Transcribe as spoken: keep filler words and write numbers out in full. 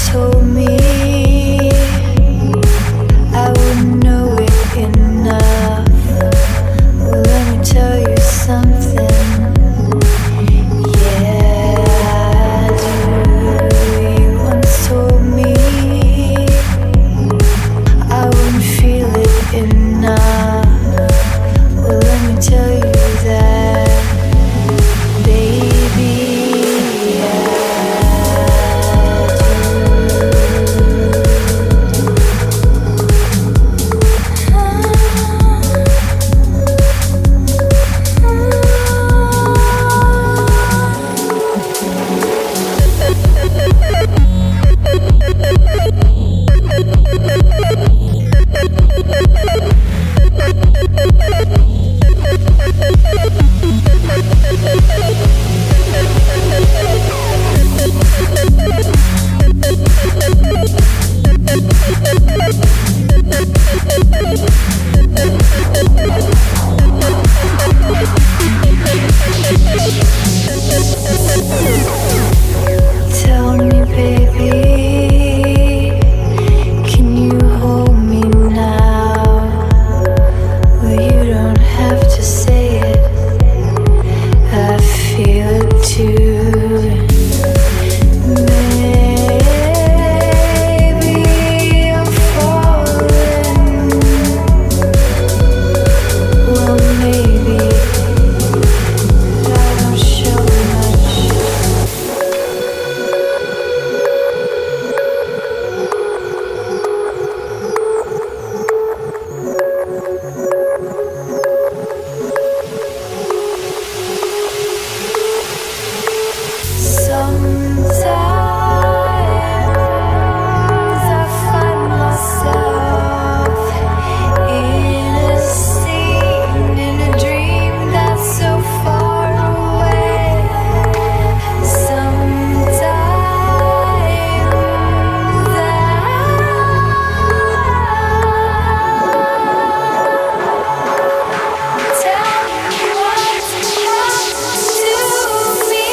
told me I wouldn't know it enough. Well, let me tell you something. Yeah, I do. You once told me I wouldn't feel it enough. Well, let me tell you that, baby. Tell me, baby, can you hold me now? Well, you don't have to say it, I feel it too. Maybe I'm falling. Well, maybe I don't show much. Sometimes I find myself in a scene, in a dream that's so far away. Sometimes I tell me what's happened to me.